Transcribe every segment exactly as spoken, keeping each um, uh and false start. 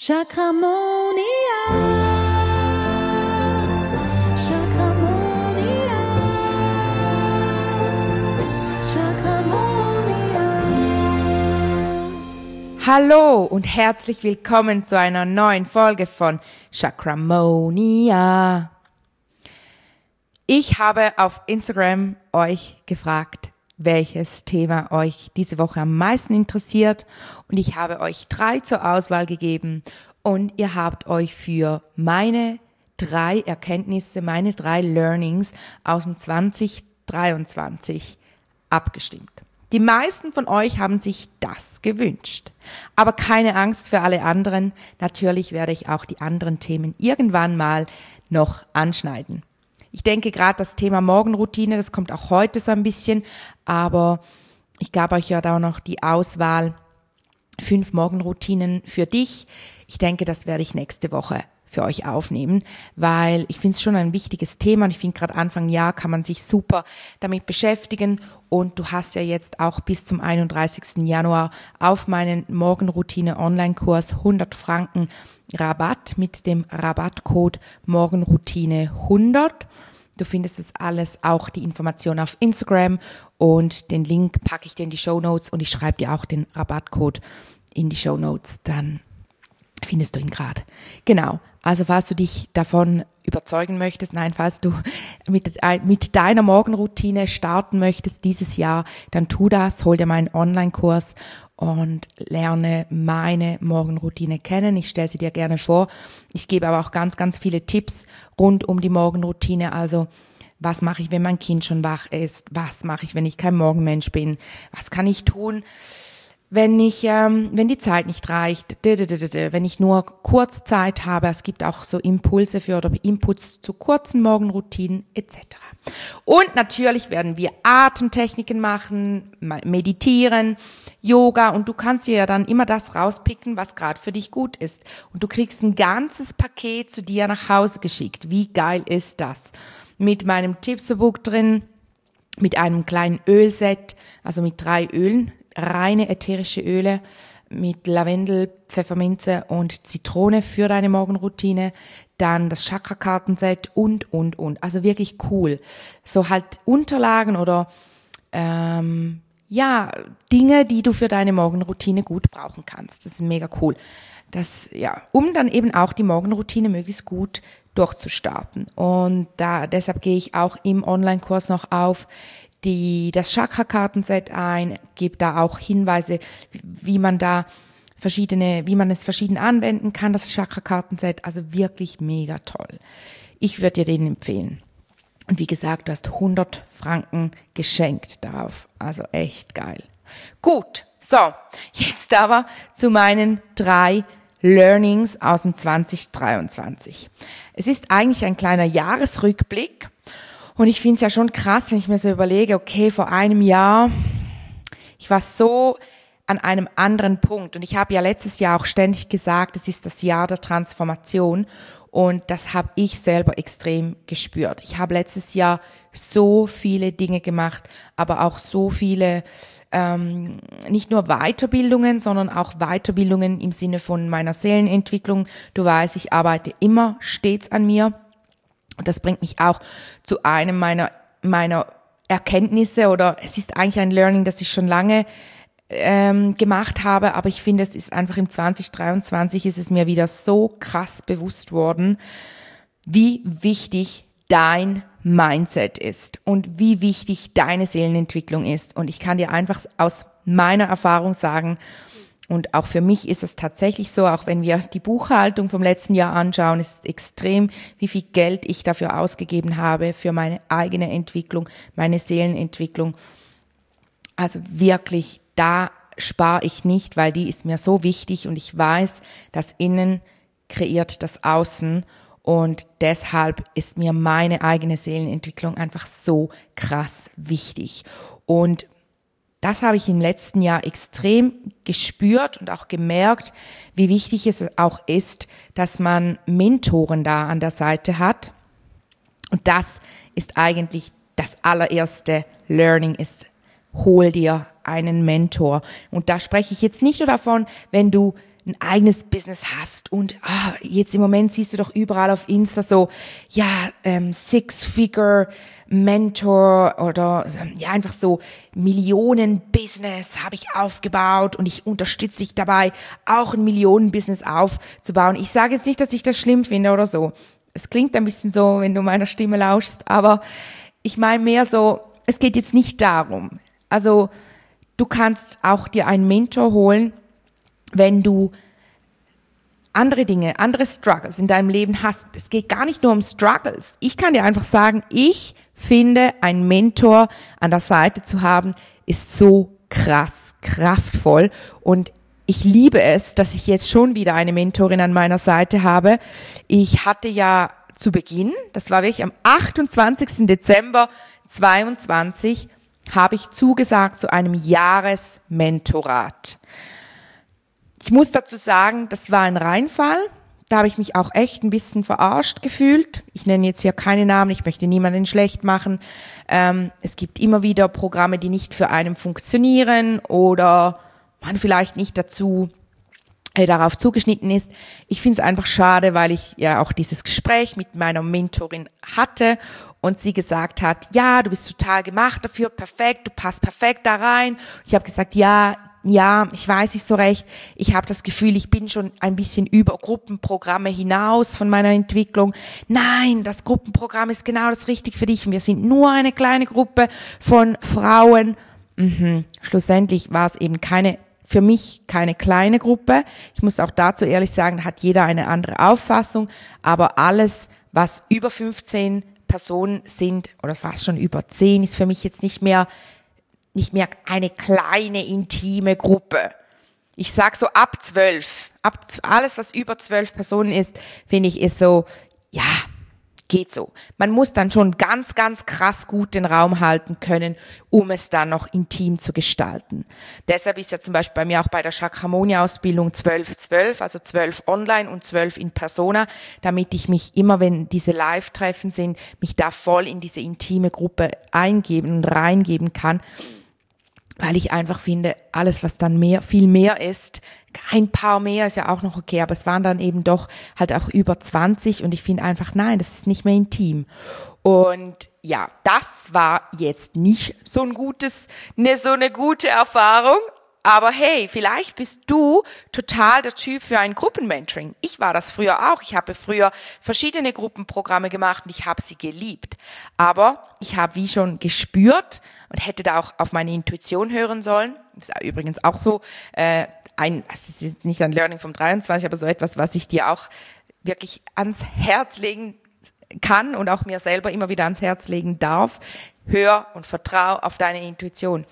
Chakramonia. Chakramonia. Chakramonia. Hallo und herzlich willkommen zu einer neuen Folge von Chakramonia. Ich habe auf Instagram euch gefragt, welches Thema euch diese Woche am meisten interessiert, und ich habe euch drei zur Auswahl gegeben und ihr habt euch für meine drei Erkenntnisse, meine drei Learnings aus dem zwanzig dreiundzwanzig abgestimmt. Die meisten von euch haben sich das gewünscht. Aber keine Angst für alle anderen. Natürlich werde ich auch die anderen Themen irgendwann mal noch anschneiden. Ich denke gerade das Thema Morgenroutine, das kommt auch heute so ein bisschen, aber ich gab euch ja da noch die Auswahl, fünf Morgenroutinen für dich. Ich denke, das werde ich nächste Woche für euch aufnehmen, weil ich finde es schon ein wichtiges Thema und ich finde gerade Anfang Jahr kann man sich super damit beschäftigen, und du hast ja jetzt auch bis zum einunddreißigsten Januar auf meinen Morgenroutine-Online-Kurs hundert Franken Rabatt mit dem Rabattcode Morgenroutine hundert. Du findest das alles, auch die Information auf Instagram, und den Link packe ich dir in die Shownotes und ich schreibe dir auch den Rabattcode in die Shownotes, dann findest du ihn gerade. Genau, also falls du dich davon überzeugen möchtest, nein, falls du mit, mit deiner Morgenroutine starten möchtest dieses Jahr, dann tu das, hol dir meinen Online-Kurs und lerne meine Morgenroutine kennen. Ich stelle sie dir gerne vor. Ich gebe aber auch ganz, ganz viele Tipps rund um die Morgenroutine, also was mache ich, wenn mein Kind schon wach ist? Was mache ich, wenn ich kein Morgenmensch bin? Was kann ich tun, wenn ich, ähm, wenn die Zeit nicht reicht, wenn ich nur kurz Zeit habe? Es gibt auch so Impulse für oder Inputs zu kurzen Morgenroutinen et cetera. Und natürlich werden wir Atemtechniken machen, meditieren, Yoga, und du kannst dir ja dann immer das rauspicken, was gerade für dich gut ist. Und du kriegst ein ganzes Paket zu dir nach Hause geschickt. Wie geil ist das? Mit meinem Tippsbook drin, mit einem kleinen Ölset, also mit drei Ölen, reine ätherische Öle mit Lavendel, Pfefferminze und Zitrone für deine Morgenroutine, dann das Chakra-Kartenset und, und, und. Also wirklich cool. So halt Unterlagen oder ähm, ja, Dinge, die du für deine Morgenroutine gut brauchen kannst. Das ist mega cool. Das, ja, um dann eben auch die Morgenroutine möglichst gut durchzustarten. Und da, deshalb gehe ich auch im Online-Kurs noch auf die, das Chakra-Kartenset ein, gebe da auch Hinweise, wie, wie man da verschiedene, wie man es verschieden anwenden kann, das Chakra-Kartenset. Also wirklich mega toll. Ich würde dir den empfehlen. Und wie gesagt, du hast hundert Franken geschenkt darauf. Also echt geil. Gut, so, jetzt aber zu meinen drei Learnings aus dem zwanzig dreiundzwanzig. Es ist eigentlich ein kleiner Jahresrückblick. Und ich finde es ja schon krass, wenn ich mir so überlege, okay, vor einem Jahr, ich war so an einem anderen Punkt. Und ich habe ja letztes Jahr auch ständig gesagt, es ist das Jahr der Transformation. Und das habe ich selber extrem gespürt. Ich habe letztes Jahr so viele Dinge gemacht, aber auch so viele, ähm, nicht nur Weiterbildungen, sondern auch Weiterbildungen im Sinne von meiner Seelenentwicklung. Du weißt, ich arbeite immer stets an mir. Und das bringt mich auch zu einem meiner, meiner Erkenntnisse, oder es ist eigentlich ein Learning, das ich schon lange ähm, gemacht habe, aber ich finde, es ist einfach im zwanzig dreiundzwanzig ist es mir wieder so krass bewusst worden, wie wichtig dein Mindset ist und wie wichtig deine Seelenentwicklung ist. Und ich kann dir einfach aus meiner Erfahrung sagen, und auch für mich ist es tatsächlich so, auch wenn wir die Buchhaltung vom letzten Jahr anschauen, ist extrem, wie viel Geld ich dafür ausgegeben habe, für meine eigene Entwicklung, meine Seelenentwicklung. Also wirklich, da spare ich nicht, weil die ist mir so wichtig und ich weiß, das Innen kreiert das Außen, und deshalb ist mir meine eigene Seelenentwicklung einfach so krass wichtig. Und das habe ich im letzten Jahr extrem gespürt und auch gemerkt, wie wichtig es auch ist, dass man Mentoren da an der Seite hat. Und das ist eigentlich das allererste Learning, ist, hol dir einen Mentor. Und da spreche ich jetzt nicht nur davon, wenn du ein eigenes Business hast und ah, jetzt im Moment siehst du doch überall auf Insta so, ja, ähm, Six-Figure-Mentor oder ja, einfach so Millionen-Business habe ich aufgebaut und ich unterstütze dich dabei, auch ein Millionen-Business aufzubauen. Ich sage jetzt nicht, dass ich das schlimm finde oder so. Es klingt ein bisschen so, wenn du meiner Stimme lauschst, aber ich meine mehr so, es geht jetzt nicht darum. Also du kannst auch dir einen Mentor holen, wenn du andere Dinge, andere Struggles in deinem Leben hast. Es geht gar nicht nur um Struggles. Ich kann dir einfach sagen, ich finde, einen Mentor an der Seite zu haben, ist so krass, kraftvoll. Und ich liebe es, dass ich jetzt schon wieder eine Mentorin an meiner Seite habe. Ich hatte ja zu Beginn, das war wirklich am achtundzwanzigsten Dezember zweiundzwanzig, habe ich zugesagt zu einem Jahresmentorat. Ich muss dazu sagen, das war ein Reinfall. Da habe ich mich auch echt ein bisschen verarscht gefühlt. Ich nenne jetzt hier keine Namen, ich möchte niemanden schlecht machen. Ähm, es gibt immer wieder Programme, die nicht für einen funktionieren oder man vielleicht nicht dazu äh, darauf zugeschnitten ist. Ich finde es einfach schade, weil ich ja auch dieses Gespräch mit meiner Mentorin hatte und sie gesagt hat, ja, du bist total gemacht dafür, perfekt, du passt perfekt da rein. Ich habe gesagt, ja, ja, ich weiß nicht so recht. Ich habe das Gefühl, ich bin schon ein bisschen über Gruppenprogramme hinaus von meiner Entwicklung. Nein, das Gruppenprogramm ist genau das Richtige für dich. Wir sind nur eine kleine Gruppe von Frauen. Mhm. Schlussendlich war es eben keine, für mich keine kleine Gruppe. Ich muss auch dazu ehrlich sagen, da hat jeder eine andere Auffassung. Aber alles, was über fünfzehn Personen sind oder fast schon über zehn, ist für mich jetzt nicht mehr nicht mehr eine kleine, intime Gruppe. Ich sag so ab zwölf, ab alles, was über zwölf Personen ist, finde ich, ist so, ja, geht so. Man muss dann schon ganz, ganz krass gut den Raum halten können, um es dann noch intim zu gestalten. Deshalb ist ja zum Beispiel bei mir auch bei der Chakramonia-Ausbildung zwölf zwölf, also zwölf online und zwölf in Persona, damit ich mich immer, wenn diese Live-Treffen sind, mich da voll in diese intime Gruppe eingeben und reingeben kann. Weil ich einfach finde, alles, was dann mehr, viel mehr ist, ein paar mehr ist ja auch noch okay, aber es waren dann eben doch halt auch über zwanzig und ich finde einfach, nein, das ist nicht mehr intim. Und ja, das war jetzt nicht so ein gutes, ne, so eine gute Erfahrung. Aber hey, vielleicht bist du total der Typ für ein Gruppenmentoring. Ich war das früher auch. Ich habe früher verschiedene Gruppenprogramme gemacht und ich habe sie geliebt. Aber ich habe wie schon gespürt und hätte da auch auf meine Intuition hören sollen. Das ist übrigens auch so äh, ein, das ist jetzt nicht ein Learning vom dreiundzwanzig, aber so etwas, was ich dir auch wirklich ans Herz legen kann und auch mir selber immer wieder ans Herz legen darf. Hör und vertrau auf deine Intuition.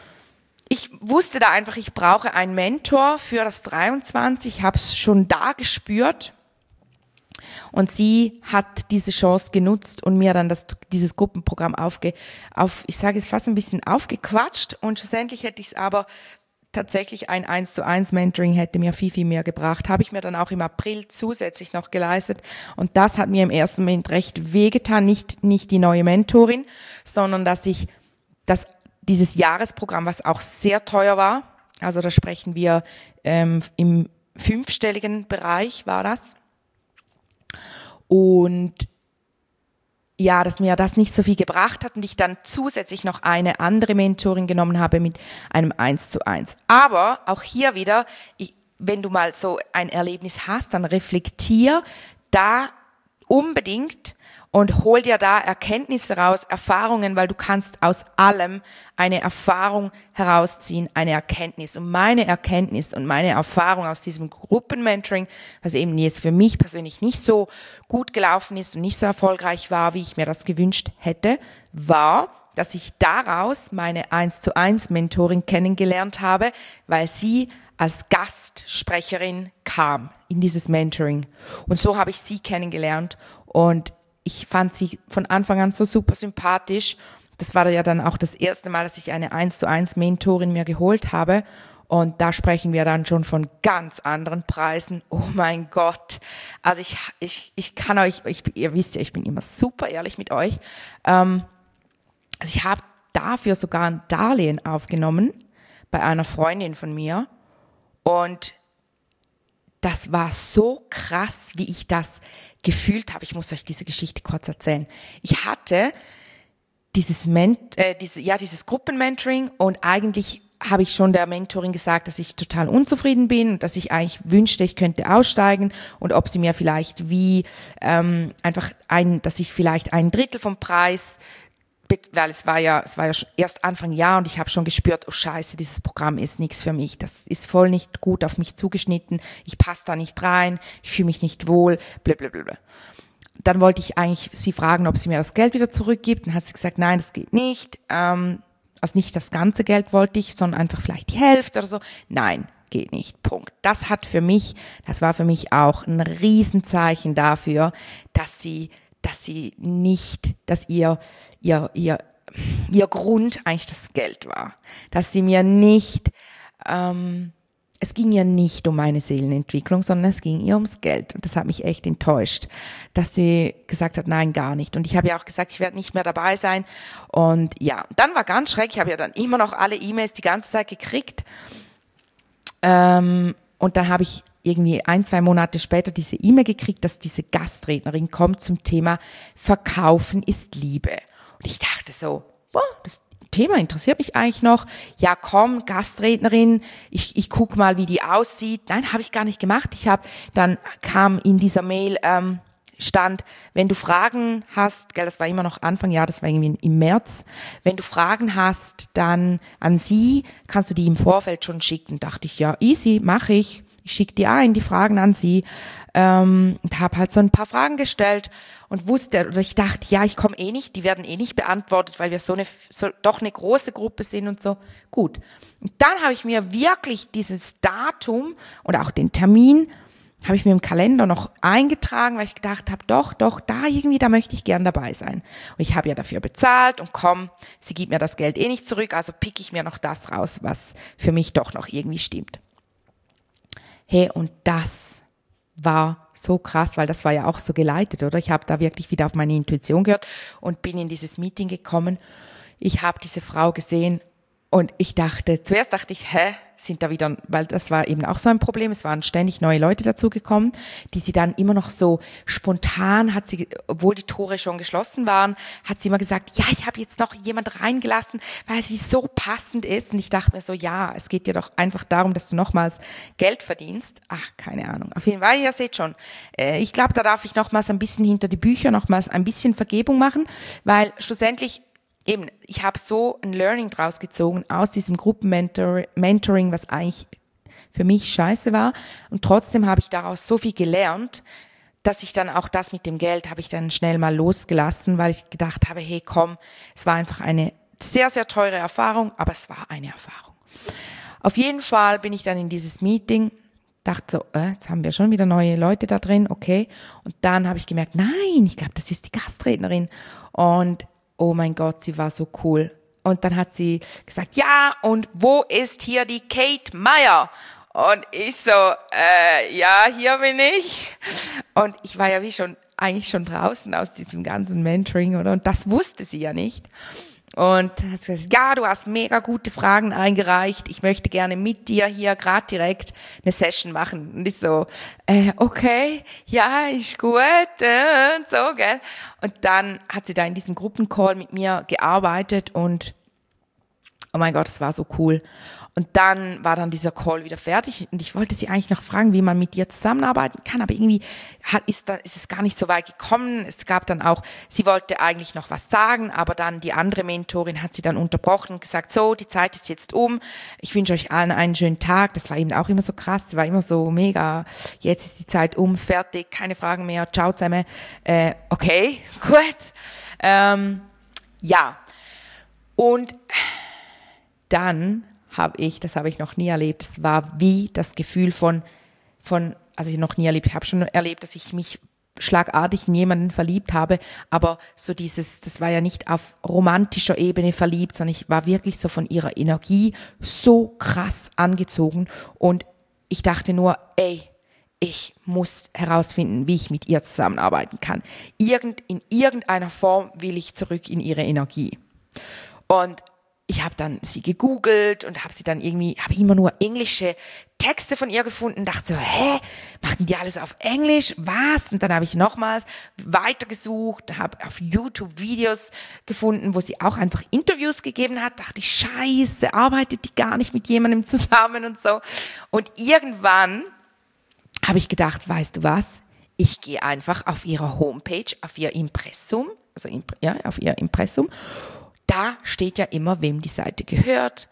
Ich wusste da einfach, ich brauche einen Mentor für das dreiundzwanzig, ich habe es schon da gespürt und sie hat diese Chance genutzt und mir dann das, dieses Gruppenprogramm aufge, auf, ich sage es fast ein bisschen aufgequatscht und schlussendlich hätte ich es aber tatsächlich ein eins zu eins Mentoring hätte mir viel, viel mehr gebracht. Habe ich mir dann auch im April zusätzlich noch geleistet und das hat mir im ersten Moment recht wehgetan, nicht, nicht die neue Mentorin, sondern dass ich das dieses Jahresprogramm, was auch sehr teuer war, also da sprechen wir ähm, im fünfstelligen Bereich war das. Und ja, dass mir das nicht so viel gebracht hat und ich dann zusätzlich noch eine andere Mentorin genommen habe mit einem eins zu eins. Aber auch hier wieder, ich, wenn du mal so ein Erlebnis hast, dann reflektier da unbedingt und hol dir da Erkenntnisse raus, Erfahrungen, weil du kannst aus allem eine Erfahrung herausziehen, eine Erkenntnis. Und meine Erkenntnis und meine Erfahrung aus diesem Gruppenmentoring, was eben jetzt für mich persönlich nicht so gut gelaufen ist und nicht so erfolgreich war, wie ich mir das gewünscht hätte, war, dass ich daraus meine eins zu eins Mentorin kennengelernt habe, weil sie als Gastsprecherin kam in dieses Mentoring. Und so habe ich sie kennengelernt und ich fand sie von Anfang an so super sympathisch. Das war ja dann auch das erste Mal, dass ich eine eins zu eins Mentorin mir geholt habe. Und da sprechen wir dann schon von ganz anderen Preisen. Oh mein Gott. Also ich, ich, ich kann euch, ich, ihr wisst ja, ich bin immer super ehrlich mit euch. Ähm, also ich habe dafür sogar ein Darlehen aufgenommen bei einer Freundin von mir. Und das war so krass, wie ich das gefühlt habe. Ich muss euch diese Geschichte kurz erzählen. Ich hatte dieses, Ment- äh, diese, ja, dieses Gruppenmentoring und eigentlich habe ich schon der Mentorin gesagt, dass ich total unzufrieden bin und dass ich eigentlich wünschte, ich könnte aussteigen und ob sie mir vielleicht wie ähm, einfach ein, dass ich vielleicht ein Drittel vom Preis, weil es war ja, es war ja schon erst Anfang Jahr und ich habe schon gespürt, oh Scheiße, dieses Programm ist nichts für mich, das ist voll nicht gut auf mich zugeschnitten, ich passe da nicht rein, ich fühle mich nicht wohl, blablabla. Dann wollte ich eigentlich sie fragen, ob sie mir das Geld wieder zurückgibt. Dann hat sie gesagt, nein, das geht nicht. Ähm, also nicht das ganze Geld wollte ich, sondern einfach vielleicht die Hälfte oder so. Nein, geht nicht. Punkt. Das hat für mich, das war für mich auch ein Riesenzeichen dafür, dass sie, dass sie nicht, dass ihr, ihr, ihr, ihr Grund eigentlich das Geld war. Dass sie mir nicht, ähm, es ging ja nicht um meine Seelenentwicklung, sondern es ging ihr ums Geld. Und das hat mich echt enttäuscht, dass sie gesagt hat, nein, gar nicht. Und ich habe ja auch gesagt, ich werde nicht mehr dabei sein. Und ja, dann war ganz schrecklich. Ich habe ja dann immer noch alle E-Mails die ganze Zeit gekriegt. Ähm, und dann habe ich irgendwie ein, zwei Monate später diese E-Mail gekriegt, dass diese Gastrednerin kommt zum Thema Verkaufen ist Liebe. Und ich dachte so, boah, das Thema interessiert mich eigentlich noch. Ja, komm, Gastrednerin, ich, ich guck mal, wie die aussieht. Nein, habe ich gar nicht gemacht. Ich habe, dann kam in dieser Mail, ähm, stand, wenn du Fragen hast, gell, das war immer noch Anfang Jahr, das war irgendwie im März, wenn du Fragen hast, dann an sie, kannst du die im Vorfeld schon schicken. Dachte ich, ja, easy, mache ich. Ich schicke die ein, die Fragen an sie, ähm, und habe halt so ein paar Fragen gestellt und wusste, oder ich dachte, ja, ich komme eh nicht, die werden eh nicht beantwortet, weil wir so eine, so, doch eine große Gruppe sind und so. Gut. Und dann habe ich mir wirklich dieses Datum und auch den Termin, habe ich mir im Kalender noch eingetragen, weil ich gedacht habe, doch, doch, da irgendwie, da möchte ich gern dabei sein. Und ich habe ja dafür bezahlt und komm, sie gibt mir das Geld eh nicht zurück, also pick ich mir noch das raus, was für mich doch noch irgendwie stimmt. Hey, und das war so krass, weil das war ja auch so geleitet, oder? Ich habe da wirklich wieder auf meine Intuition gehört und bin in dieses Meeting gekommen. Ich habe diese Frau gesehen und ich dachte, zuerst dachte ich, hä, sind da wieder, weil das war eben auch so ein Problem, es waren ständig neue Leute dazugekommen, die sie dann immer noch so spontan, hat sie, obwohl die Tore schon geschlossen waren, hat sie immer gesagt, ja, ich habe jetzt noch jemand reingelassen, weil sie so passend ist. Und ich dachte mir so, ja, es geht dir doch einfach darum, dass du nochmals Geld verdienst. Ach, keine Ahnung. Auf jeden Fall, ihr seht schon, äh, ich glaube, da darf ich nochmals ein bisschen hinter die Bücher, nochmals ein bisschen Vergebung machen, weil schlussendlich eben, ich habe so ein Learning draus gezogen aus diesem Gruppenmentoring, was eigentlich für mich scheiße war. Und trotzdem habe ich daraus so viel gelernt, dass ich dann auch das mit dem Geld habe ich dann schnell mal losgelassen, weil ich gedacht habe, hey komm, es war einfach eine sehr, sehr teure Erfahrung, aber es war eine Erfahrung. Auf jeden Fall bin ich dann in dieses Meeting, dachte so, äh, jetzt haben wir schon wieder neue Leute da drin, okay. Und dann habe ich gemerkt, nein, ich glaube, das ist die Gastrednerin. Und oh mein Gott, sie war so cool. Und dann hat sie gesagt, ja, und wo ist hier die Kate Meyer? Und ich so, äh, ja, hier bin ich. Und ich war ja wie schon, eigentlich schon draußen aus diesem ganzen Mentoring, oder? Und das wusste sie ja nicht. Und dann hat sie gesagt, ja, du hast mega gute Fragen eingereicht. Ich möchte gerne mit dir hier gerade direkt eine Session machen. Und ich so, äh, okay, ja, ist gut, äh, und so, gell. Und dann hat sie da in diesem Gruppencall mit mir gearbeitet und oh mein Gott, es war so cool. Und dann war dann dieser Call wieder fertig und ich wollte sie eigentlich noch fragen, wie man mit ihr zusammenarbeiten kann, aber irgendwie hat, ist, da, ist es gar nicht so weit gekommen. Es gab dann auch, sie wollte eigentlich noch was sagen, aber dann die andere Mentorin hat sie dann unterbrochen und gesagt, so, die Zeit ist jetzt um, ich wünsche euch allen einen schönen Tag. Das war eben auch immer so krass, das war immer so mega, jetzt ist die Zeit um, fertig, keine Fragen mehr, ciao zusammen. Äh, okay, gut. Ähm, ja, und dann habe ich, das habe ich noch nie erlebt, es war wie das Gefühl von, von, also ich noch nie erlebt, ich habe schon erlebt, dass ich mich schlagartig in jemanden verliebt habe, aber so dieses, das war ja nicht auf romantischer Ebene verliebt, sondern ich war wirklich so von ihrer Energie so krass angezogen und ich dachte nur, ey, ich muss herausfinden, wie ich mit ihr zusammenarbeiten kann. Irgend, in irgendeiner Form will ich zurück in ihre Energie. Und ich habe dann sie gegoogelt und habe sie dann irgendwie, habe immer nur englische Texte von ihr gefunden, dachte so, hä, machen die alles auf Englisch? Was? Und dann habe ich nochmals weitergesucht, habe auf YouTube Videos gefunden, wo sie auch einfach Interviews gegeben hat, dachte ich, scheiße, arbeitet die gar nicht mit jemandem zusammen und so. Und irgendwann habe ich gedacht, weißt du was, ich gehe einfach auf ihre Homepage, auf ihr Impressum, also ja, auf ihr Impressum. Da steht ja immer, wem die Seite gehört,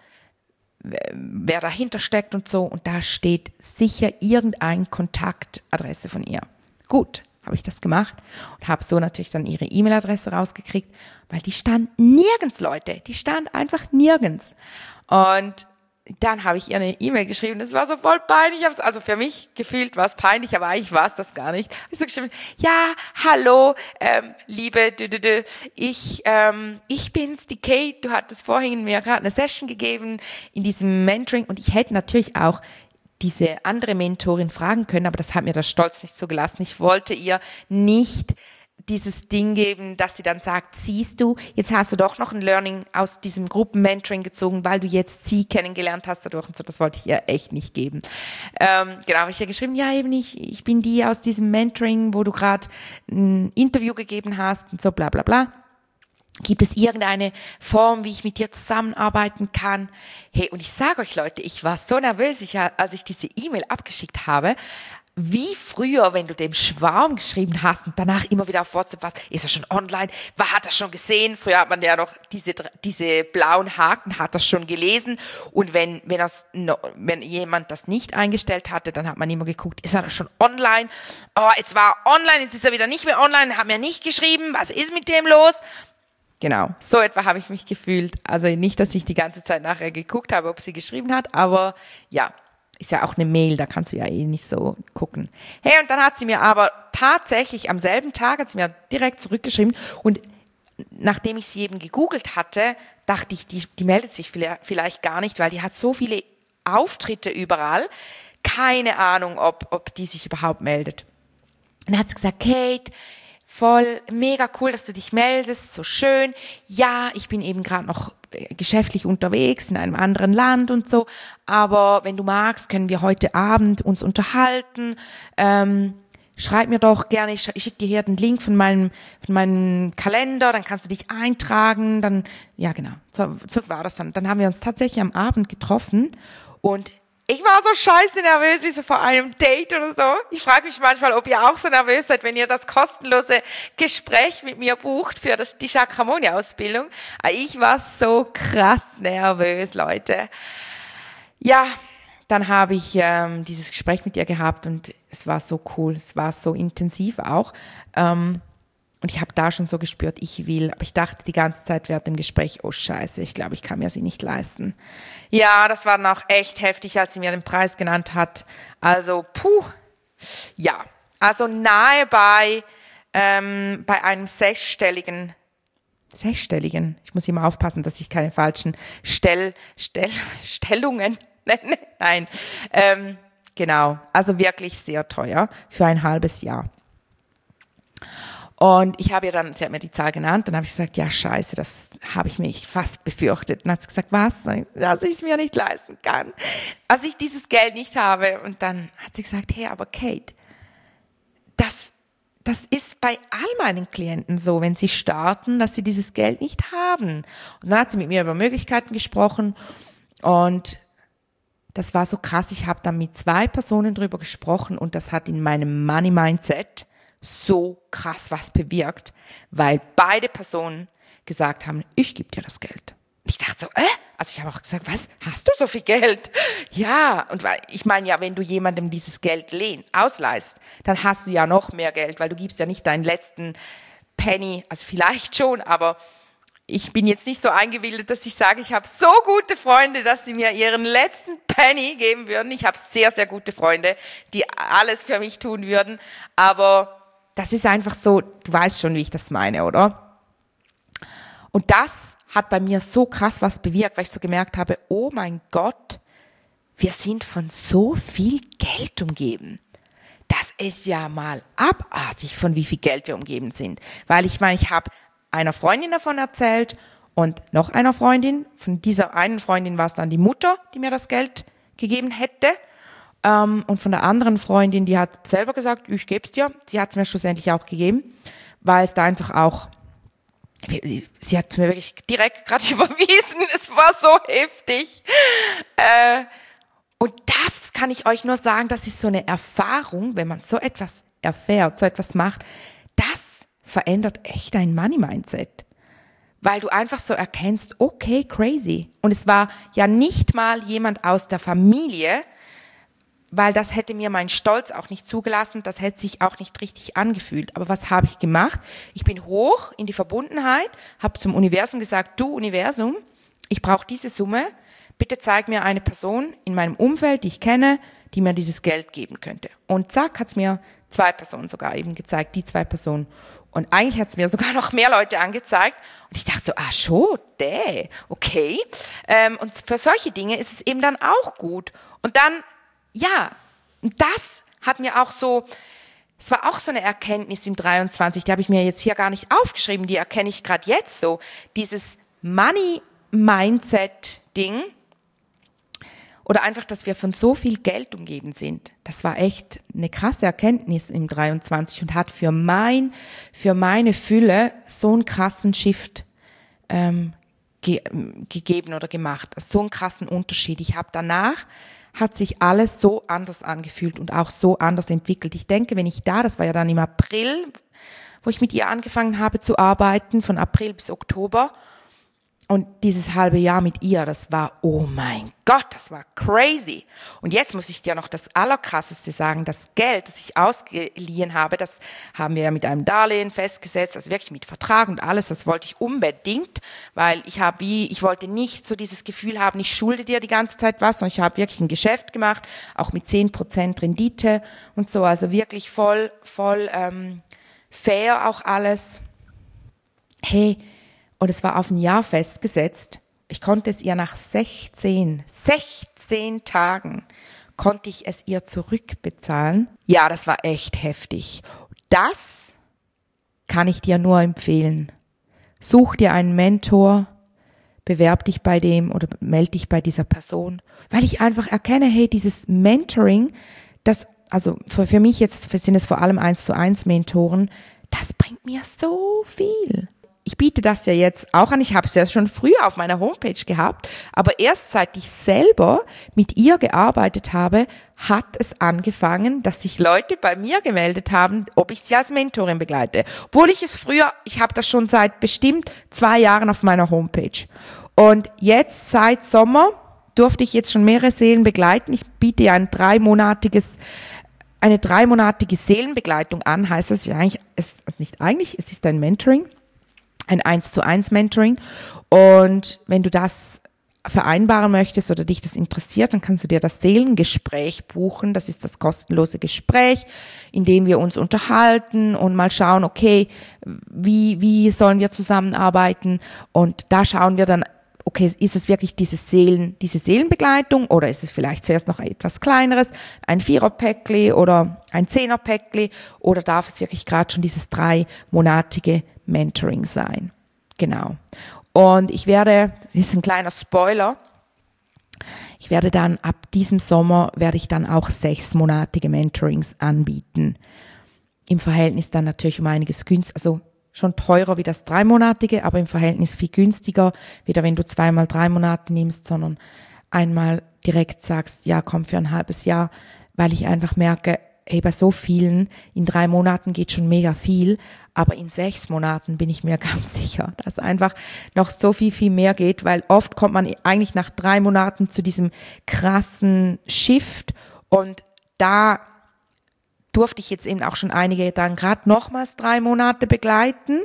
wer dahinter steckt und so. Und da steht sicher irgendeine Kontaktadresse von ihr. Gut, habe ich das gemacht und habe so natürlich dann ihre E-Mail-Adresse rausgekriegt, weil die stand nirgends, Leute. Die stand einfach nirgends. Und dann habe ich ihr eine E-Mail geschrieben, das war so voll peinlich, also für mich gefühlt war es peinlich, aber eigentlich war es das gar nicht. Ich so geschrieben, ja, hallo, ähm, liebe, dü, dü, dü, ich, ähm, ich bin's, die Kate, du hattest vorhin mir gerade eine Session gegeben in diesem Mentoring und ich hätte natürlich auch diese andere Mentorin fragen können, aber das hat mir der Stolz nicht so gelassen. Ich wollte ihr nicht dieses Ding geben, dass sie dann sagt, siehst du, jetzt hast du doch noch ein Learning aus diesem Gruppenmentoring gezogen, weil du jetzt sie kennengelernt hast dadurch und so, das wollte ich ihr echt nicht geben. Ähm, genau, habe ich ihr geschrieben, ja eben, ich, ich bin die aus diesem Mentoring, wo du gerade ein Interview gegeben hast und so bla bla bla. Gibt es irgendeine Form, wie ich mit dir zusammenarbeiten kann? Hey, und ich sage euch Leute, ich war so nervös, ich, als ich diese E-Mail abgeschickt habe, wie früher, wenn du dem Schwarm geschrieben hast und danach immer wieder auf WhatsApp warst, ist er schon online, war, hat er schon gesehen? Früher hat man ja noch diese, diese blauen Haken, hat er schon gelesen und wenn, wenn, das, wenn jemand das nicht eingestellt hatte, dann hat man immer geguckt, ist er schon online? Oh, jetzt war er online, jetzt ist er wieder nicht mehr online, hat mir nicht geschrieben, was ist mit dem los? Genau, so etwa habe ich mich gefühlt. Also nicht, dass ich die ganze Zeit nachher geguckt habe, ob sie geschrieben hat, aber ja, ist ja auch eine Mail, da kannst du ja eh nicht so gucken. Hey, und dann hat sie mir aber tatsächlich am selben Tag, hat sie mir direkt zurückgeschrieben und nachdem ich sie eben gegoogelt hatte, dachte ich, die, die meldet sich vielleicht gar nicht, weil die hat so viele Auftritte überall. Keine Ahnung, ob, ob die sich überhaupt meldet. Und dann hat sie gesagt, Kate, voll mega cool, dass du dich meldest, so schön. Ja, ich bin eben gerade noch geschäftlich unterwegs in einem anderen Land und so, aber wenn du magst, können wir heute Abend uns unterhalten. Ähm, schreib mir doch gerne, ich, ich schicke dir hier den Link von meinem, von meinem Kalender, dann kannst du dich eintragen, dann, ja genau, so, so war das dann. Dann haben wir uns tatsächlich am Abend getroffen und ich war so scheiße nervös wie so vor einem Date oder so. Ich frage mich manchmal, ob ihr auch so nervös seid, wenn ihr das kostenlose Gespräch mit mir bucht für das, die Chakramonia-Ausbildung. Ich war so krass nervös, Leute. Ja, dann habe ich ähm, dieses Gespräch mit ihr gehabt und es war so cool, es war so intensiv auch. Ähm, Und ich habe da schon so gespürt, ich will. Aber ich dachte die ganze Zeit während dem Gespräch, oh Scheiße, ich glaube, ich kann mir sie nicht leisten. Ja, das war dann auch echt heftig, als sie mir den Preis genannt hat. Also, puh, ja. Also nahe bei, ähm, bei einem sechsstelligen, sechsstelligen, ich muss immer aufpassen, dass ich keine falschen Stell, Stell, Stellungen nenne. Nein, ähm, genau. Also wirklich sehr teuer für ein halbes Jahr. Und ich habe ihr dann, sie hat mir die Zahl genannt, dann habe ich gesagt, ja scheiße, das habe ich mich fast befürchtet. Und dann hat sie gesagt, was? Dass ich es mir nicht leisten kann, dass ich dieses Geld nicht habe. Und dann hat sie gesagt, hey, aber Kate, das, das ist bei all meinen Klienten so, wenn sie starten, dass sie dieses Geld nicht haben. Und dann hat sie mit mir über Möglichkeiten gesprochen und das war so krass. Ich habe dann mit zwei Personen drüber gesprochen und das hat in meinem Money Mindset so krass was bewirkt, weil beide Personen gesagt haben, ich gebe dir das Geld. Ich dachte so, äh? Also ich habe auch gesagt, was, hast du so viel Geld? Ja, und weil ich meine ja, wenn du jemandem dieses Geld lehn, ausleihst, dann hast du ja noch mehr Geld, weil du gibst ja nicht deinen letzten Penny, also vielleicht schon, aber ich bin jetzt nicht so eingebildet, dass ich sage, ich habe so gute Freunde, dass sie mir ihren letzten Penny geben würden. Ich habe sehr, sehr gute Freunde, die alles für mich tun würden, aber das ist einfach so, du weißt schon, wie ich das meine, oder? Und das hat bei mir so krass was bewirkt, weil ich so gemerkt habe, oh mein Gott, wir sind von so viel Geld umgeben. Das ist ja mal abartig, von wie viel Geld wir umgeben sind. Weil ich meine, ich habe einer Freundin davon erzählt Und noch einer Freundin, von dieser einen Freundin war es dann die Mutter, die mir das Geld gegeben hätte. Ähm, und von der anderen Freundin, die hat selber gesagt, ich gebe es dir. Sie hat es mir schlussendlich auch gegeben, weil es da einfach auch, sie hat mir wirklich direkt gerade überwiesen. Es war so heftig. Äh, und das kann ich euch nur sagen, das ist so eine Erfahrung, wenn man so etwas erfährt, so etwas macht, das verändert echt dein Money-Mindset. Weil du einfach so erkennst, okay, crazy. Und es war ja nicht mal jemand aus der Familie, weil das hätte mir mein Stolz auch nicht zugelassen, das hätte sich auch nicht richtig angefühlt. Aber was habe ich gemacht? Ich bin hoch in die Verbundenheit, habe zum Universum gesagt, du Universum, ich brauche diese Summe, bitte zeig mir eine Person in meinem Umfeld, die ich kenne, die mir dieses Geld geben könnte. Und zack, hat es mir zwei Personen sogar eben gezeigt, die zwei Personen. Und eigentlich hat es mir sogar noch mehr Leute angezeigt. Und ich dachte so, ah schon, däh, okay. Ähm, und für solche Dinge ist es eben dann auch gut. Und dann, ja, das hat mir auch so, es war auch so eine Erkenntnis im dreiundzwanzig, die habe ich mir jetzt hier gar nicht aufgeschrieben, die erkenne ich gerade jetzt so. Dieses Money-Mindset-Ding, oder einfach, dass wir von so viel Geld umgeben sind. Das war echt eine krasse Erkenntnis im dreiundzwanzig und hat für mein, für meine Fülle so einen krassen Shift ähm, ge- gegeben oder gemacht. So einen krassen Unterschied. Ich habe danach, hat sich alles so anders angefühlt und auch so anders entwickelt. Ich denke, wenn ich da, das war ja dann im April, wo ich mit ihr angefangen habe zu arbeiten, von April bis Oktober, und dieses halbe Jahr mit ihr, das war, oh mein Gott, das war crazy. Und jetzt muss ich dir noch das Allerkrasseste sagen, das Geld, das ich ausgeliehen habe, das haben wir ja mit einem Darlehen festgesetzt, also wirklich mit Vertrag und alles, das wollte ich unbedingt, weil ich habe wie, ich wollte nicht so dieses Gefühl haben, ich schulde dir die ganze Zeit was, sondern ich habe wirklich ein Geschäft gemacht, auch mit zehn Prozent Rendite und so, also wirklich voll, voll ähm, fair auch alles. Hey, und es war auf ein Jahr festgesetzt. Ich konnte es ihr nach sechzehn, sechzehn Tagen, konnte ich es ihr zurückbezahlen. Ja, das war echt heftig. Das kann ich dir nur empfehlen. Such dir einen Mentor, bewerb dich bei dem oder melde dich bei dieser Person, weil ich einfach erkenne, hey, dieses Mentoring, das, also für, für mich jetzt sind es vor allem eins zu eins Mentoren, das bringt mir so viel. Ich biete das ja jetzt auch an, ich habe es ja schon früher auf meiner Homepage gehabt, aber erst seit ich selber mit ihr gearbeitet habe, hat es angefangen, dass sich Leute bei mir gemeldet haben, ob ich sie als Mentorin begleite. Obwohl ich es früher, ich habe das schon seit bestimmt zwei Jahren auf meiner Homepage. Und jetzt seit Sommer durfte ich jetzt schon mehrere Seelen begleiten. Ich biete ja ein dreimonatiges eine dreimonatige Seelenbegleitung an, heißt das ja eigentlich, es, also nicht eigentlich, es ist ein Mentoring, ein eins zu eins Mentoring. Und wenn du das vereinbaren möchtest oder dich das interessiert, dann kannst du dir das Seelengespräch buchen. Das ist das kostenlose Gespräch, in dem wir uns unterhalten und mal schauen, okay, wie, wie sollen wir zusammenarbeiten? Und da schauen wir dann, okay, ist es wirklich diese Seelen, diese Seelenbegleitung oder ist es vielleicht zuerst noch etwas Kleineres, ein Viererpäckli oder ein Zehnerpäckli oder darf es wirklich gerade schon dieses dreimonatige Mentoring sein? Genau. Und ich werde, das ist ein kleiner Spoiler, ich werde dann ab diesem Sommer, werde ich dann auch sechsmonatige Mentorings anbieten. Im Verhältnis dann natürlich um einiges günstiger, also schon teurer wie das dreimonatige, aber im Verhältnis viel günstiger, wieder wenn du zweimal drei Monate nimmst, sondern einmal direkt sagst, ja komm für ein halbes Jahr, weil ich einfach merke, hey, bei so vielen, in drei Monaten geht schon mega viel, aber in sechs Monaten bin ich mir ganz sicher, dass einfach noch so viel, viel mehr geht, weil oft kommt man eigentlich nach drei Monaten zu diesem krassen Shift und da durfte ich jetzt eben auch schon einige dann gerade nochmals drei Monate begleiten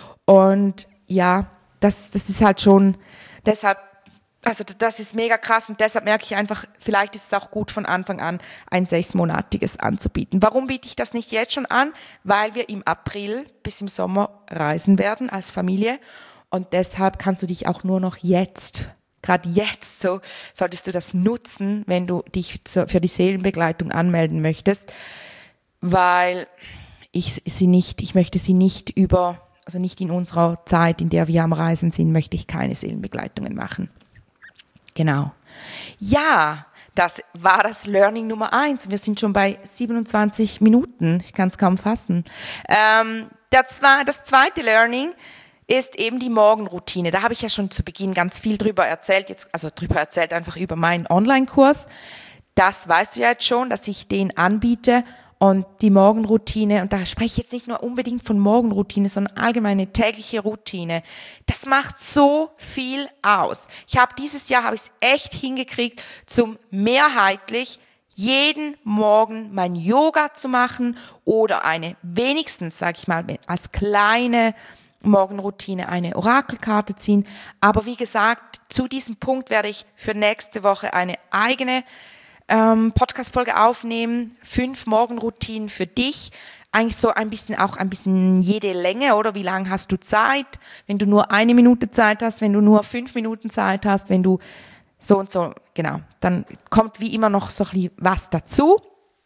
und ja, das, das ist halt schon, deshalb, also das ist mega krass und deshalb merke ich einfach, vielleicht ist es auch gut von Anfang an ein sechsmonatiges anzubieten. Warum biete ich das nicht jetzt schon an? Weil wir im April bis im Sommer reisen werden als Familie und deshalb kannst du dich auch nur noch jetzt, gerade jetzt so, solltest du das nutzen, wenn du dich für die Seelenbegleitung anmelden möchtest, weil ich sie nicht, ich möchte sie nicht über also nicht in unserer Zeit, in der wir am Reisen sind, möchte ich keine Seelenbegleitungen machen. Genau. Ja, das war das Learning Nummer eins. Wir sind schon bei siebenundzwanzig Minuten. Ich kann es kaum fassen. Ähm, das, war, das zweite Learning ist eben die Morgenroutine. Da habe ich ja schon zu Beginn ganz viel drüber erzählt, jetzt, also drüber erzählt einfach über meinen Online-Kurs. Das weißt du ja jetzt schon, dass ich den anbiete. Und die Morgenroutine, und da spreche ich jetzt nicht nur unbedingt von Morgenroutine, sondern allgemeine tägliche Routine, das macht so viel aus. Ich habe dieses Jahr, habe ich es echt hingekriegt, zum mehrheitlich jeden Morgen mein Yoga zu machen oder eine, wenigstens, sage ich mal, als kleine Morgenroutine eine Orakelkarte ziehen. Aber wie gesagt, zu diesem Punkt werde ich für nächste Woche eine eigene Ähm, Podcast-Folge aufnehmen, fünf Morgenroutinen für dich, eigentlich so ein bisschen auch ein bisschen jede Länge, oder wie lange hast du Zeit, wenn du nur eine Minute Zeit hast, wenn du nur fünf Minuten Zeit hast, wenn du so und so, genau, dann kommt wie immer noch so ein bisschen was dazu.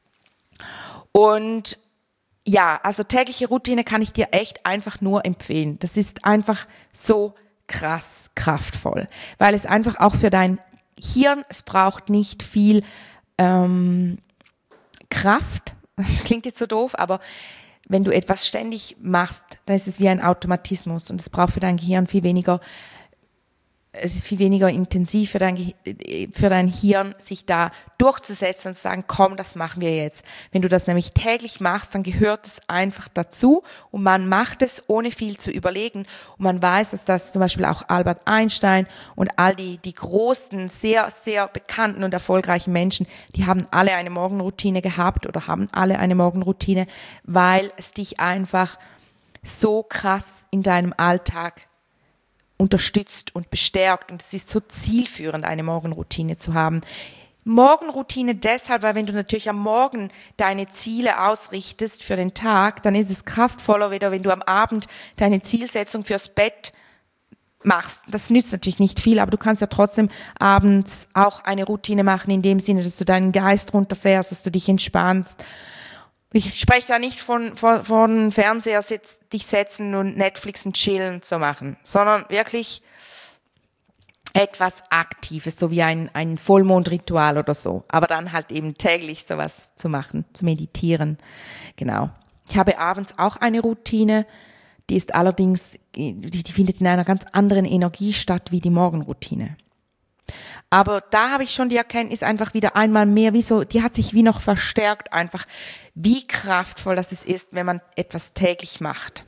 Und ja, also tägliche Routine kann ich dir echt einfach nur empfehlen. Das ist einfach so krass kraftvoll, weil es einfach auch für dein Hirn, es braucht nicht viel ähm, Kraft. Das klingt jetzt so doof, aber wenn du etwas ständig machst, dann ist es wie ein Automatismus und es braucht für dein Gehirn viel weniger, es ist viel weniger intensiv für dein, für dein Hirn, sich da durchzusetzen und zu sagen, komm, das machen wir jetzt. Wenn du das nämlich täglich machst, dann gehört es einfach dazu und man macht es, ohne viel zu überlegen. Und man weiß, dass das zum Beispiel auch Albert Einstein und all die, die großen, sehr, sehr bekannten und erfolgreichen Menschen, die haben alle eine Morgenroutine gehabt oder haben alle eine Morgenroutine, weil es dich einfach so krass in deinem Alltag unterstützt und bestärkt und es ist so zielführend, eine Morgenroutine zu haben. Morgenroutine deshalb, weil wenn du natürlich am Morgen deine Ziele ausrichtest für den Tag, dann ist es kraftvoller, wieder wenn du am Abend deine Zielsetzung fürs Bett machst. Das nützt natürlich nicht viel, aber du kannst ja trotzdem abends auch eine Routine machen, in dem Sinne, dass du deinen Geist runterfährst, dass du dich entspannst. Ich spreche da nicht von, von, von Fernseher sitz, dich setzen und Netflix und chillen zu machen, sondern wirklich etwas Aktives, so wie ein, ein Vollmondritual oder so. Aber dann halt eben täglich sowas zu machen, zu meditieren. Genau. Ich habe abends auch eine Routine, die ist allerdings, die, die findet in einer ganz anderen Energie statt wie die Morgenroutine. Aber da habe ich schon die Erkenntnis einfach wieder einmal mehr, wie so, die hat sich wie noch verstärkt einfach, wie kraftvoll das ist, wenn man etwas täglich macht.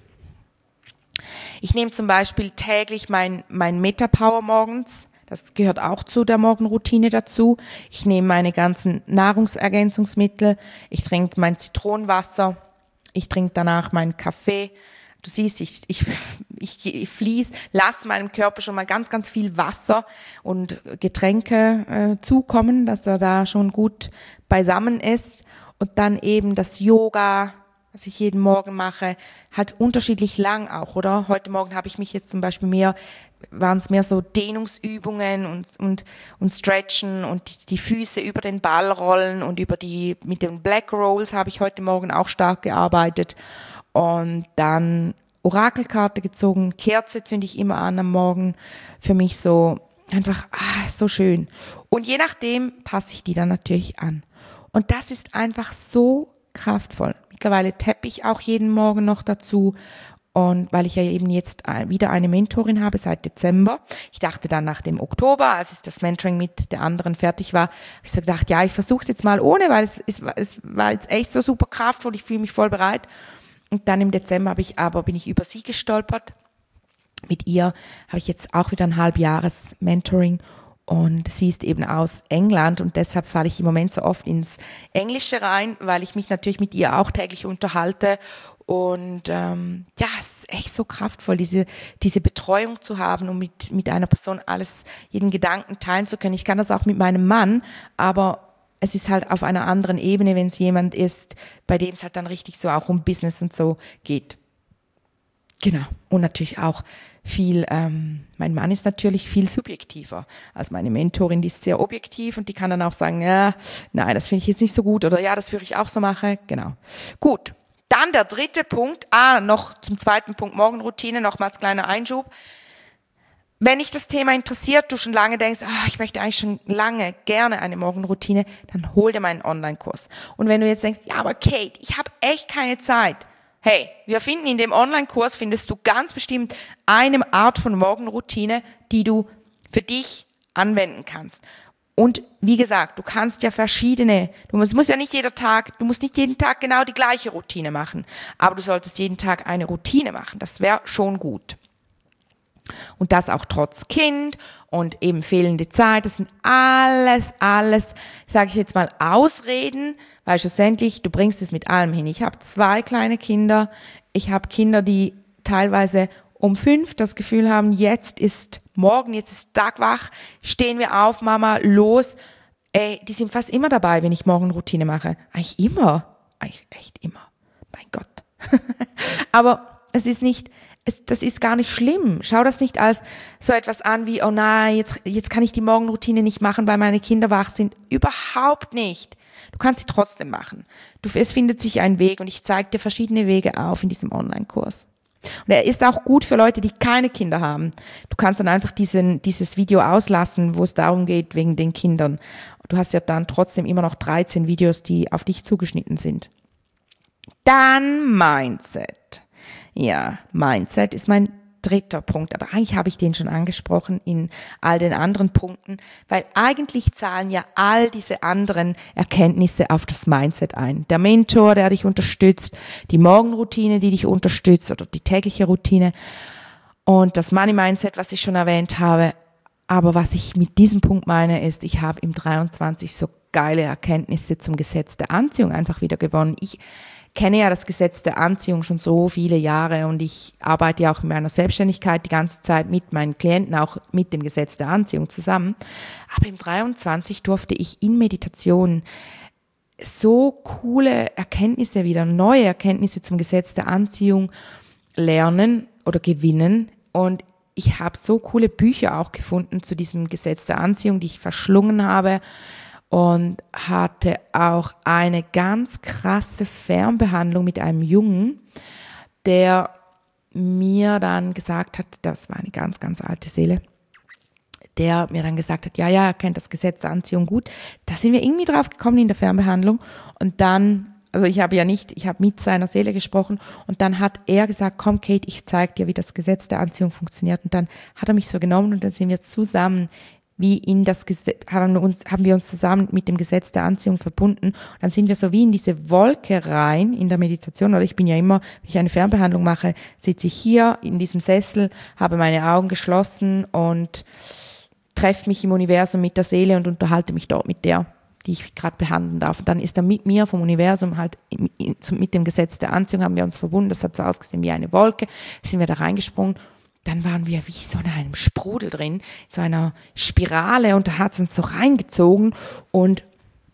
Ich nehme zum Beispiel täglich mein, mein Meta-Power morgens. Das gehört auch zu der Morgenroutine dazu. Ich nehme meine ganzen Nahrungsergänzungsmittel. Ich trinke mein Zitronenwasser. Ich trinke danach meinen Kaffee. Du siehst, ich, ich, ich, ich fließe, lasse meinem Körper schon mal ganz, ganz viel Wasser und Getränke äh, zukommen, dass er da schon gut beisammen ist. Und dann eben das Yoga, was ich jeden Morgen mache, halt unterschiedlich lang auch, oder? Heute Morgen habe ich mich jetzt zum Beispiel mehr, waren es mehr so Dehnungsübungen und, und, und Stretchen und die, die Füße über den Ball rollen und über die, mit den Black Rolls habe ich heute Morgen auch stark gearbeitet. Und dann Orakelkarte gezogen, Kerze zünde ich immer an am Morgen. Für mich so einfach ah, so schön. Und je nachdem passe ich die dann natürlich an. Und das ist einfach so kraftvoll. Mittlerweile tappe ich auch jeden Morgen noch dazu. Und weil ich ja eben jetzt wieder eine Mentorin habe seit Dezember. Ich dachte dann nach dem Oktober, als das Mentoring mit der anderen fertig war, habe ich so gedacht, ja, ich versuche es jetzt mal ohne, weil es, es, es war jetzt echt so super kraftvoll. Ich fühle mich voll bereit. Und dann im Dezember habe ich aber, bin ich über sie gestolpert. Mit ihr habe ich jetzt auch wieder ein halbjahres Mentoring und sie ist eben aus England und deshalb falle ich im Moment so oft ins Englische rein, weil ich mich natürlich mit ihr auch täglich unterhalte und ähm, ja, es ist echt so kraftvoll, diese diese Betreuung zu haben und mit mit einer Person alles, jeden Gedanken teilen zu können. Ich kann das auch mit meinem Mann, aber es ist halt auf einer anderen Ebene, wenn es jemand ist, bei dem es halt dann richtig so auch um Business und so geht. Genau. Und natürlich auch viel, ähm, mein Mann ist natürlich viel subjektiver als meine Mentorin, die ist sehr objektiv und die kann dann auch sagen, ja, nein, das finde ich jetzt nicht so gut oder ja, das würde ich auch so machen. Genau. Gut. Dann der dritte Punkt, ah, noch zum zweiten Punkt Morgenroutine, nochmals kleiner Einschub. Wenn dich das Thema interessiert, du schon lange denkst, oh, ich möchte eigentlich schon lange gerne eine Morgenroutine, dann hol dir meinen Online-Kurs. Und wenn du jetzt denkst, ja, aber Kate, ich habe echt keine Zeit. Hey, wir finden in dem Online-Kurs, findest du ganz bestimmt eine Art von Morgenroutine, die du für dich anwenden kannst. Und wie gesagt, du kannst ja verschiedene, du musst, musst ja nicht jeder Tag, du musst nicht jeden Tag genau die gleiche Routine machen, aber du solltest jeden Tag eine Routine machen. Das wäre schon gut. Und das auch trotz Kind und eben fehlende Zeit. Das sind alles, alles, sage ich jetzt mal, Ausreden, weil schlussendlich, du bringst es mit allem hin. Ich habe zwei kleine Kinder. Ich habe Kinder, die teilweise um fünf das Gefühl haben, jetzt ist morgen, jetzt ist Tag wach, stehen wir auf, Mama, los. Ey, die sind fast immer dabei, wenn ich Morgenroutine mache. Eigentlich immer. Eigentlich echt immer. Mein Gott. Aber es ist nicht... Es, das ist gar nicht schlimm. Schau das nicht als so etwas an wie, oh nein, jetzt, jetzt kann ich die Morgenroutine nicht machen, weil meine Kinder wach sind. Überhaupt nicht. Du kannst sie trotzdem machen. Du, es findet sich ein Weg und ich zeige dir verschiedene Wege auf in diesem Online-Kurs. Und er ist auch gut für Leute, die keine Kinder haben. Du kannst dann einfach diesen, dieses Video auslassen, wo es darum geht, wegen den Kindern. Du hast ja dann trotzdem immer noch dreizehn Videos, die auf dich zugeschnitten sind. Dann Mindset. Ja, Mindset ist mein dritter Punkt, aber eigentlich habe ich den schon angesprochen in all den anderen Punkten, weil eigentlich zahlen ja all diese anderen Erkenntnisse auf das Mindset ein. Der Mentor, der dich unterstützt, die Morgenroutine, die dich unterstützt oder die tägliche Routine und das Money Mindset, was ich schon erwähnt habe. Aber was ich mit diesem Punkt meine, ist, ich habe im dreiundzwanzig so geile Erkenntnisse zum Gesetz der Anziehung einfach wieder gewonnen. Ich kenne ja das Gesetz der Anziehung schon so viele Jahre und ich arbeite ja auch in meiner Selbstständigkeit die ganze Zeit mit meinen Klienten, auch mit dem Gesetz der Anziehung zusammen. Aber im dreiundzwanzig durfte ich in Meditation so coole Erkenntnisse wieder, neue Erkenntnisse zum Gesetz der Anziehung lernen oder gewinnen. Und ich habe so coole Bücher auch gefunden zu diesem Gesetz der Anziehung, die ich verschlungen habe. Und hatte auch eine ganz krasse Fernbehandlung mit einem Jungen, der mir dann gesagt hat, das war eine ganz, ganz alte Seele, der mir dann gesagt hat, ja, ja, er kennt das Gesetz der Anziehung gut. Da sind wir irgendwie drauf gekommen in der Fernbehandlung. Und dann, also ich habe ja nicht, ich habe mit seiner Seele gesprochen und dann hat er gesagt, komm Kate, ich zeige dir, wie das Gesetz der Anziehung funktioniert. Und dann hat er mich so genommen und dann sind wir zusammen wie in das Gesetz, haben, uns, haben wir uns zusammen mit dem Gesetz der Anziehung verbunden. Und dann sind wir so wie in diese Wolke rein in der Meditation. Oder ich bin ja immer, wenn ich eine Fernbehandlung mache, sitze ich hier in diesem Sessel, habe meine Augen geschlossen und treffe mich im Universum mit der Seele und unterhalte mich dort mit der, die ich gerade behandeln darf. Und dann ist er mit mir vom Universum halt mit dem Gesetz der Anziehung haben wir uns verbunden. Das hat so ausgesehen wie eine Wolke. Sind wir da reingesprungen. Dann waren wir wie so in einem Sprudel drin, so einer Spirale und da hat es uns so reingezogen und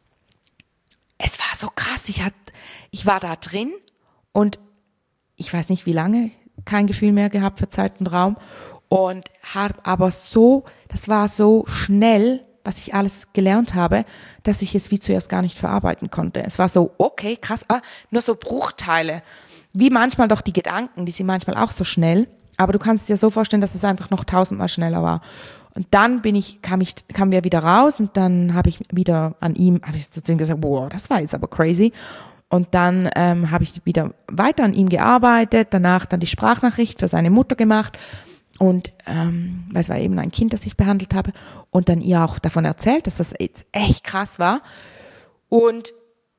es war so krass. Ich, hat, ich war da drin und ich weiß nicht wie lange, kein Gefühl mehr gehabt für Zeit und Raum und habe aber so, das war so schnell, was ich alles gelernt habe, dass ich es wie zuerst gar nicht verarbeiten konnte. Es war so, okay, krass, ah, nur so Bruchteile. Wie manchmal doch die Gedanken, die sind manchmal auch so schnell. Aber du kannst dir so vorstellen, dass es einfach noch tausendmal schneller war. Und dann bin ich, kam ich, kamen wir wieder raus und dann habe ich wieder an ihm, habe ich zu ihm gesagt, boah, das war jetzt aber crazy. Und dann ähm, habe ich wieder weiter an ihm gearbeitet, danach dann die Sprachnachricht für seine Mutter gemacht und ähm, weil es war eben ein Kind, das ich behandelt habe und dann ihr auch davon erzählt, dass das jetzt echt krass war. Und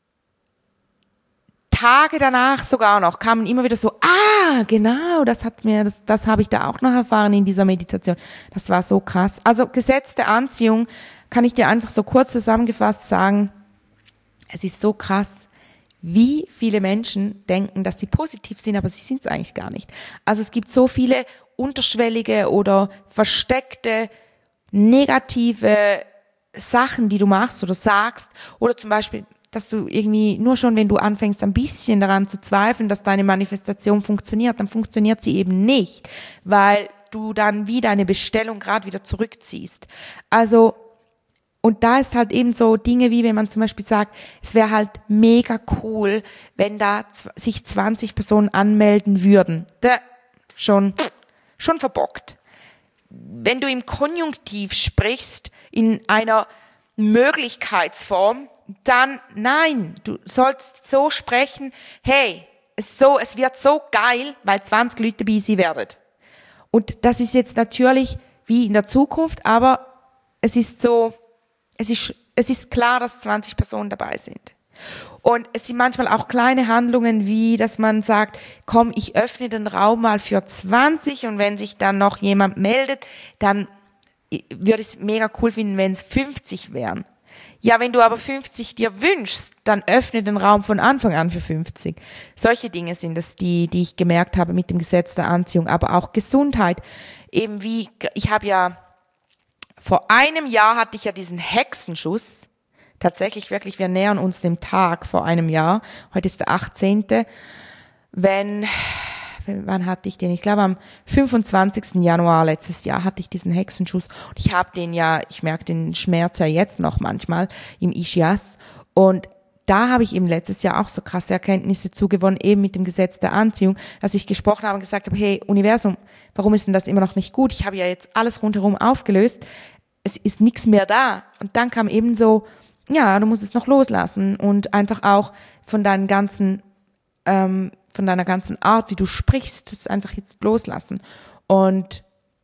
Tage danach sogar noch kamen immer wieder so, ah, genau, das hat mir, das, das habe ich da auch noch erfahren in dieser Meditation. Das war so krass. Also Gesetz der Anziehung kann ich dir einfach so kurz zusammengefasst sagen, es ist so krass, wie viele Menschen denken, dass sie positiv sind, aber sie sind es eigentlich gar nicht. Also es gibt so viele unterschwellige oder versteckte negative Sachen, die du machst oder sagst oder zum Beispiel dass du irgendwie, nur schon wenn du anfängst ein bisschen daran zu zweifeln, dass deine Manifestation funktioniert, dann funktioniert sie eben nicht, weil du dann wie deine Bestellung gerade wieder zurückziehst. Also Und da ist halt eben so Dinge wie, wenn man zum Beispiel sagt, es wäre halt mega cool, wenn da sich zwanzig Personen anmelden würden. Da schon, schon verbockt. Wenn du im Konjunktiv sprichst, in einer Möglichkeitsform, dann nein, du sollst so sprechen, hey, es, so, es wird so geil, weil zwanzig Leute dabei sein werden. Und das ist jetzt natürlich wie in der Zukunft, aber es ist so, es ist, es ist klar, dass zwanzig Personen dabei sind. Und es sind manchmal auch kleine Handlungen, wie dass man sagt, komm, ich öffne den Raum mal für zwanzig und wenn sich dann noch jemand meldet, dann würde ich es mega cool finden, wenn es fünfzig wären. Ja, wenn du aber fünfzig dir wünschst, dann öffne den Raum von Anfang an für fünfzig. Solche Dinge sind es, die, die ich gemerkt habe mit dem Gesetz der Anziehung, aber auch Gesundheit. Eben wie, ich habe ja, vor einem Jahr hatte ich ja diesen Hexenschuss. Tatsächlich wirklich, wir nähern uns dem Tag vor einem Jahr. Heute ist der achtzehnte. Wenn, wann hatte ich den? Ich glaube am fünfundzwanzigsten Januar letztes Jahr hatte ich diesen Hexenschuss. Und ich habe den ja, ich merke den Schmerz ja jetzt noch manchmal im Ischias. Und da habe ich eben letztes Jahr auch so krasse Erkenntnisse zugewonnen, eben mit dem Gesetz der Anziehung, dass ich gesprochen habe und gesagt habe, hey Universum, warum ist denn das immer noch nicht gut? Ich habe ja jetzt alles rundherum aufgelöst. Es ist nichts mehr da. Und dann kam eben so, ja, du musst es noch loslassen und einfach auch von deinen ganzen, ähm, von deiner ganzen Art, wie du sprichst, das einfach jetzt loslassen. Und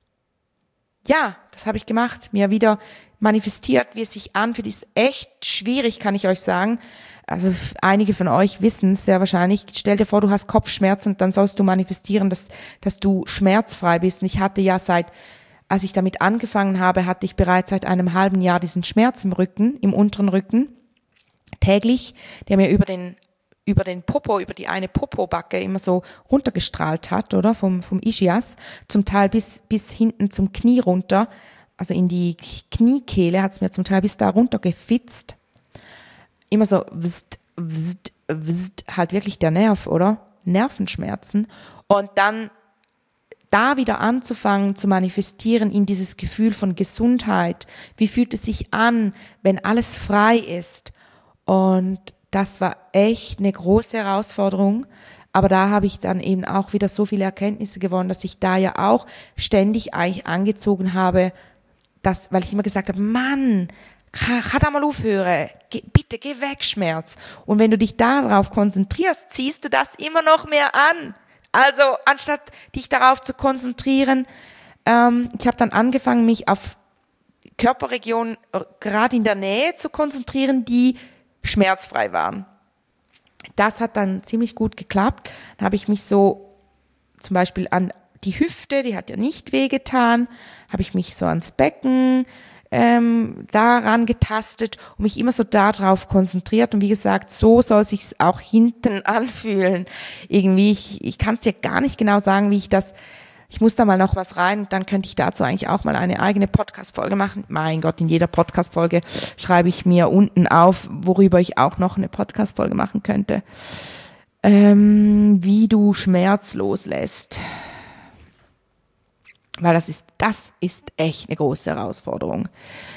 ja, das habe ich gemacht, mir wieder manifestiert, wie es sich anfühlt, ist echt schwierig, kann ich euch sagen. Also einige von euch wissen es sehr wahrscheinlich. Stell dir vor, du hast Kopfschmerzen und dann sollst du manifestieren, dass, dass du schmerzfrei bist. Und ich hatte ja seit Als ich damit angefangen habe, hatte ich bereits seit einem halben Jahr diesen Schmerz im Rücken, im unteren Rücken, täglich, der mir über den, über den Popo, über die eine Popobacke immer so runtergestrahlt hat, oder? Vom, vom Ischias, zum Teil bis, bis hinten zum Knie runter, also in die Kniekehle hat es mir zum Teil bis da runter gefitzt. Immer so, wzt, wzt, wzt, halt wirklich der Nerv, oder? Nervenschmerzen. Und dann da wieder anzufangen zu manifestieren in dieses Gefühl von Gesundheit. Wie fühlt es sich an, wenn alles frei ist? Und das war echt eine große Herausforderung. Aber da habe ich dann eben auch wieder so viele Erkenntnisse gewonnen, dass ich da ja auch ständig eigentlich angezogen habe, dass, weil ich immer gesagt habe, Mann, kann da mal aufhören, geh, bitte geh weg, Schmerz. Und wenn du dich darauf konzentrierst, ziehst du das immer noch mehr an. Also anstatt dich darauf zu konzentrieren, ähm, ich habe dann angefangen, mich auf Körperregionen äh, gerade in der Nähe zu konzentrieren, die schmerzfrei waren. Das hat dann ziemlich gut geklappt. Dann habe ich mich so zum Beispiel an die Hüfte, die hat ja nicht wehgetan, habe ich mich so ans Becken ähm, daran getastet und mich immer so darauf konzentriert. Und wie gesagt, so soll es sich auch hinten anfühlen. Irgendwie, ich, ich kann es dir gar nicht genau sagen, wie ich das, ich muss da mal noch was rein und dann könnte ich dazu eigentlich auch mal eine eigene Podcast-Folge machen. Mein Gott, in jeder Podcast-Folge schreibe ich mir unten auf, worüber ich auch noch eine Podcast-Folge machen könnte. Ähm, wie du Schmerz loslässt. Weil das ist, das ist echt eine große Herausforderung.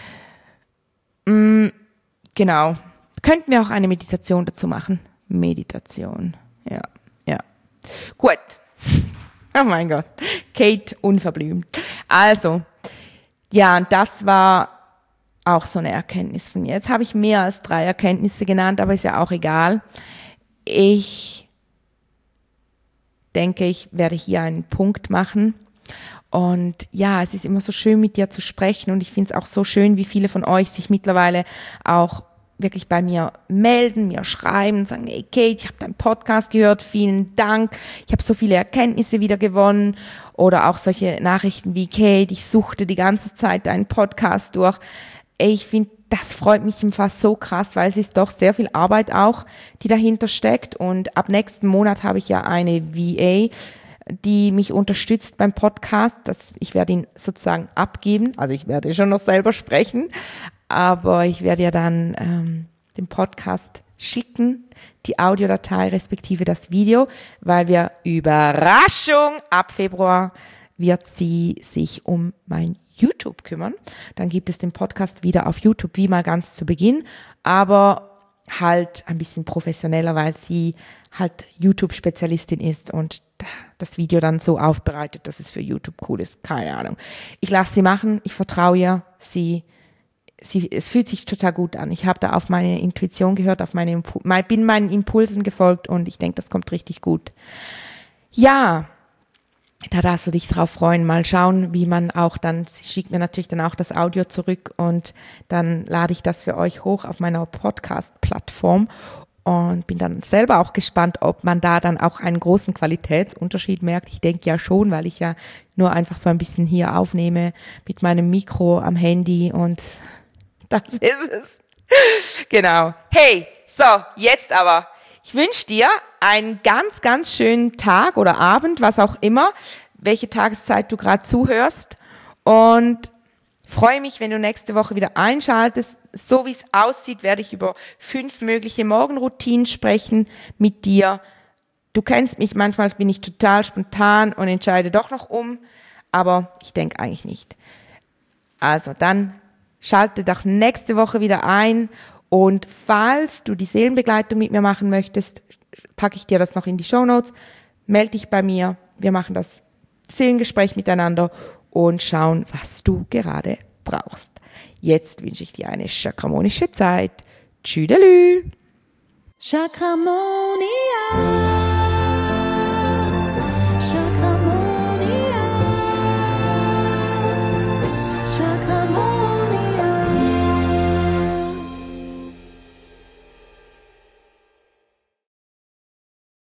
Mm, genau. Könnten wir auch eine Meditation dazu machen? Meditation. Ja, ja. Gut. Oh mein Gott. Kate unverblümt. Also, ja, und das war auch so eine Erkenntnis von mir. Jetzt habe ich mehr als drei Erkenntnisse genannt, aber ist ja auch egal. Ich denke, ich werde hier einen Punkt machen. Und ja, es ist immer so schön, mit dir zu sprechen und ich finde es auch so schön, wie viele von euch sich mittlerweile auch wirklich bei mir melden, mir schreiben, sagen, hey Kate, ich habe deinen Podcast gehört, vielen Dank, ich habe so viele Erkenntnisse wieder gewonnen oder auch solche Nachrichten wie, Kate, ich suchte die ganze Zeit deinen Podcast durch. Ich finde, das freut mich im Fall so krass, weil es ist doch sehr viel Arbeit auch, die dahinter steckt und ab nächsten Monat habe ich ja eine V A, die mich unterstützt beim Podcast. Das, ich werde ihn sozusagen abgeben. Also ich werde schon noch selber sprechen, aber ich werde ja dann ähm, den Podcast schicken, die Audiodatei respektive das Video, weil wir, Überraschung, ab Februar wird sie sich um mein YouTube kümmern. Dann gibt es den Podcast wieder auf YouTube, wie mal ganz zu Beginn, aber halt ein bisschen professioneller, weil sie halt YouTube-Spezialistin ist und das Video dann so aufbereitet, dass es für YouTube cool ist. Keine Ahnung. Ich lasse sie machen, ich vertraue ihr, sie, sie, es fühlt sich total gut an. Ich habe da auf meine Intuition gehört, auf meine Impu- bin meinen Impulsen gefolgt und ich denke, das kommt richtig gut. Ja, da darfst du dich drauf freuen. Mal schauen, wie man auch dann, sie schickt mir natürlich dann auch das Audio zurück und dann lade ich das für euch hoch auf meiner Podcast-Plattform und bin dann selber auch gespannt, ob man da dann auch einen großen Qualitätsunterschied merkt. Ich denke ja schon, weil ich ja nur einfach so ein bisschen hier aufnehme mit meinem Mikro am Handy und das ist es. Genau. Hey, so, jetzt aber. Ich wünsche dir einen ganz, ganz schönen Tag oder Abend, was auch immer, welche Tageszeit du gerade zuhörst und freue mich, wenn du nächste Woche wieder einschaltest. So wie es aussieht, werde ich über fünf mögliche Morgenroutinen sprechen mit dir. Du kennst mich, manchmal bin ich total spontan und entscheide doch noch um, aber ich denke eigentlich nicht. Also dann schalte doch nächste Woche wieder ein und falls du die Seelenbegleitung mit mir machen möchtest, packe ich dir das noch in die Shownotes. Melde dich bei mir. Wir machen das Seelengespräch miteinander und schauen, was du gerade brauchst. Jetzt wünsche ich dir eine chakramonische Zeit. Tschüdelü! Chakramonia.